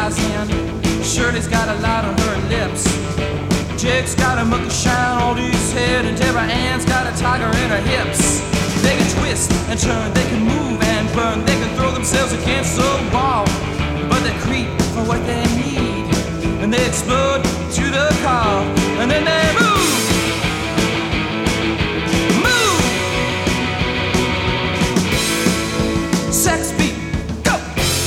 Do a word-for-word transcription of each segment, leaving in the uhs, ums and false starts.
size in. Shirley's got a light on her lips. Jake's got a mucky shine on his head, and Deborah Ann's got a tiger in her hips. They can twist and turn, they can move and burn, they can throw themselves against the wall, but they creep for what they need, and they explode to the call, and then they move, move. Sex beat, go.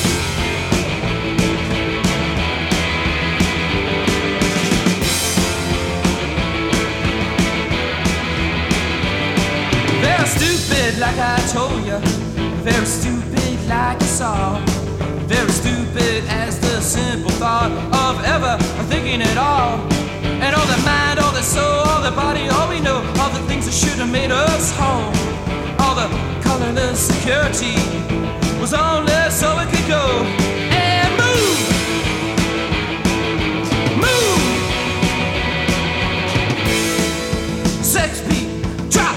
Very stupid, like I told you. Very stupid, like you saw. Very stupid as the simple thought of ever thinking at all. And all the mind, all the soul, all the body, all we know, all the things that should have made us whole. All the colorless security was only so it could go and move, move. Sex beat, drop.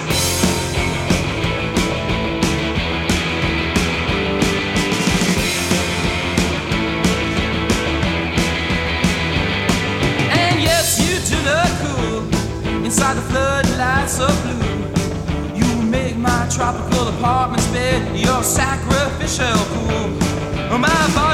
Inside the floodlights of blue, you make my tropical apartment's bed your sacrificial pool. My body